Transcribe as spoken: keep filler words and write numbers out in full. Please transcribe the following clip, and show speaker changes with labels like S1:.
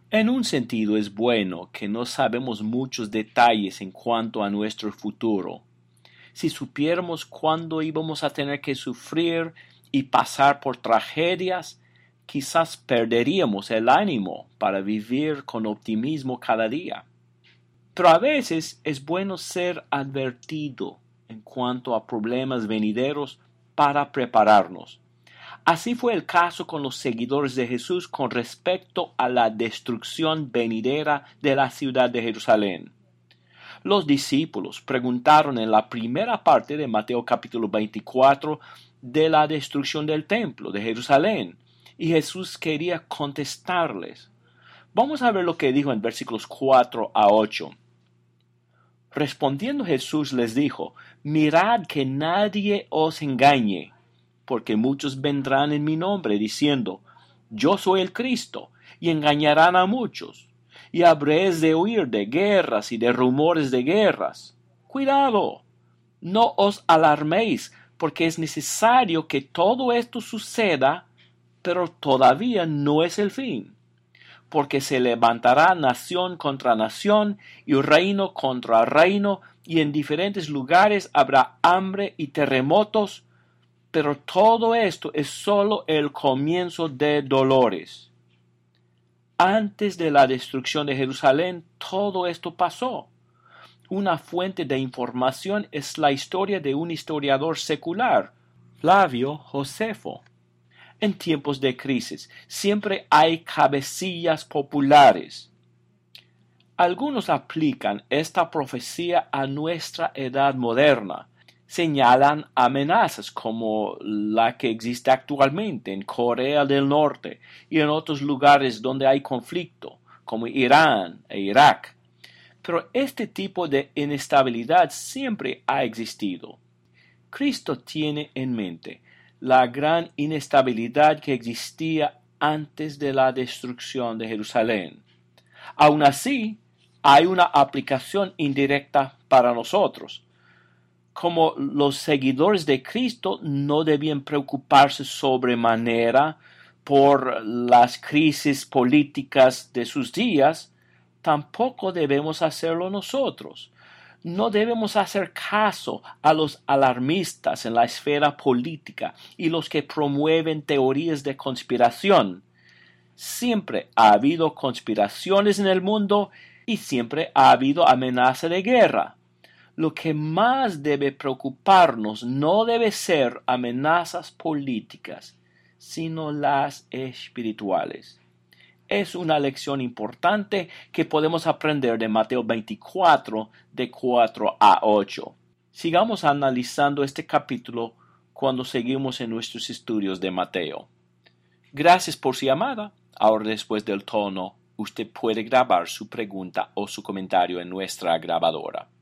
S1: En un sentido es bueno que no sabemos muchos detalles en cuanto a nuestro futuro. Si supiéramos cuándo íbamos a tener que sufrir y pasar por tragedias, quizás perderíamos el ánimo para vivir con optimismo cada día. Pero a veces es bueno ser advertido en cuanto a problemas venideros para prepararnos. Así fue el caso con los seguidores de Jesús con respecto a la destrucción venidera de la ciudad de Jerusalén. Los discípulos preguntaron en la primera parte de Mateo capítulo veinticuatro de la destrucción del templo de Jerusalén, y Jesús quería contestarles. Vamos a ver lo que dijo en versículos cuatro a ocho. Respondiendo Jesús les dijo: mirad que nadie os engañe, porque muchos vendrán en mi nombre diciendo: yo soy el Cristo, y engañarán a muchos. Y habréis de oír de guerras y de rumores de guerras. Cuidado, no os alarméis, porque es necesario que todo esto suceda, pero todavía no es el fin. Porque se levantará nación contra nación y reino contra reino, y en diferentes lugares habrá hambre y terremotos, pero todo esto es solo el comienzo de dolores. Antes de la destrucción de Jerusalén, todo esto pasó. Una fuente de información es la historia de un historiador secular, Flavio Josefo. En tiempos de crisis siempre hay cabecillas populares. Algunos aplican esta profecía a nuestra edad moderna. Señalan amenazas como la que existe actualmente en Corea del Norte y en otros lugares donde hay conflicto, como Irán e Irak. Pero este tipo de inestabilidad siempre ha existido. Cristo tiene en mente la gran inestabilidad que existía antes de la destrucción de Jerusalén. Aun así, hay una aplicación indirecta para nosotros. Como los seguidores de Cristo no debían preocuparse sobremanera por las crisis políticas de sus días, tampoco debemos hacerlo nosotros. No debemos hacer caso a los alarmistas en la esfera política y los que promueven teorías de conspiración. Siempre ha habido conspiraciones en el mundo y siempre ha habido amenaza de guerra. Lo que más debe preocuparnos no debe ser amenazas políticas, sino las espirituales. Es una lección importante que podemos aprender de Mateo veinticuatro, de cuatro a ocho. Sigamos analizando este capítulo cuando seguimos en nuestros estudios de Mateo. Gracias por su llamada. Ahora, después del tono, usted puede grabar su pregunta o su comentario en nuestra grabadora.